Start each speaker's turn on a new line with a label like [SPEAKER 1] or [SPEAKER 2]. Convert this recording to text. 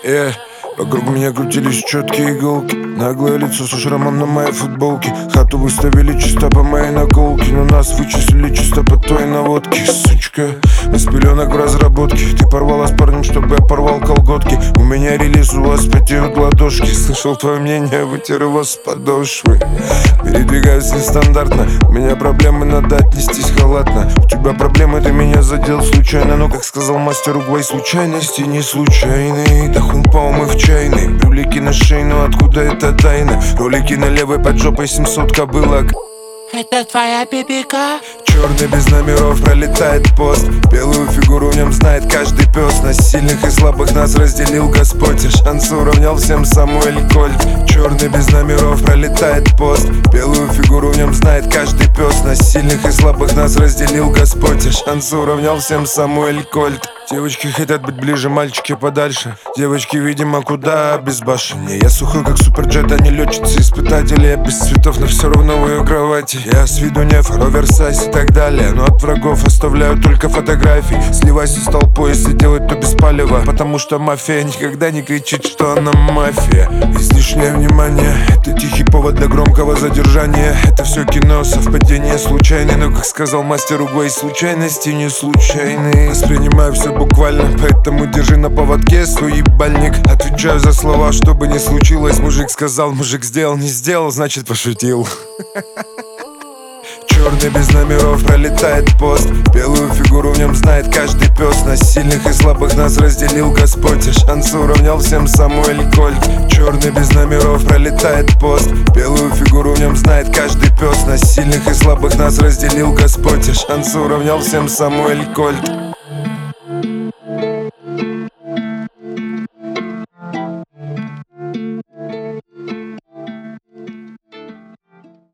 [SPEAKER 1] Вокруг меня крутились четкие иголки. Наглое лицо со шрамом на моей футболке. Хату выставили чисто по моей наколке, но нас вычислили чисто по твоей наводке. Сучка, из пеленок в разработке. Ты порвала с парнем, чтобы я порвал колготки. У меня релиз, у вас потеют ладошки. Слышал твое мнение, вытер его с подошвы. Передвигаюсь нестандартно. У меня проблемы, надо отнестись халатно. У тебя проблемы, ты меня задел случайно. Но, как сказал мастер Угвай, случайности не случайные. Да хумпа мы в чайной. Брюлики на шее, но откуда это тайна? Ролики на левой под жопой 700 кобылок.
[SPEAKER 2] Это твоя пипика?
[SPEAKER 1] Черный без номеров пролетает пост. Белую фигуру в нем знает каждый пес. На сильных и слабых нас разделил Господь, и шанс уравнял всем Самуэль Кольт. Черный без номеров пролетает пост. Белую фигуру в нем знает каждый пес. На сильных и слабых нас разделил Господь, и шанс уравнял всем Самуэль Кольт. Девочки хотят быть ближе, мальчики подальше. Девочки, видимо, куда безбашеннее. Я сухой, как суперджет, а не летчицы-испытатели. Я без цветов, но все равно в ее кровати. Я с виду не оверсайз и так далее, но от врагов оставляю только фотографии. Сливайся с толпой, если делать то без палева. Потому что мафия никогда не кричит, что она мафия. Излишнее внимание — это тихий повод для громкого задержания. Это все кино, совпадение случайное. Но, как сказал мастер Угвай, случайности не случайные. Воспринимаю все буквально, поэтому держи на поводке свой ебальник. Отвечаю за слова, что бы ни случилось. Мужик сказал, мужик сделал, не сделал, значит пошутил. Черный без номеров пролетает пост. Белую фигуру в нем знает каждый пес. На сильных и слабых нас разделил Господь, и шанс уравнял всем Самуэль Кольт. Черный без номеров пролетает пост. Белую фигуру в нем знает каждый пес. На сильных и слабых нас разделил Господь, и шанс уравнял всем Самуэль Кольт.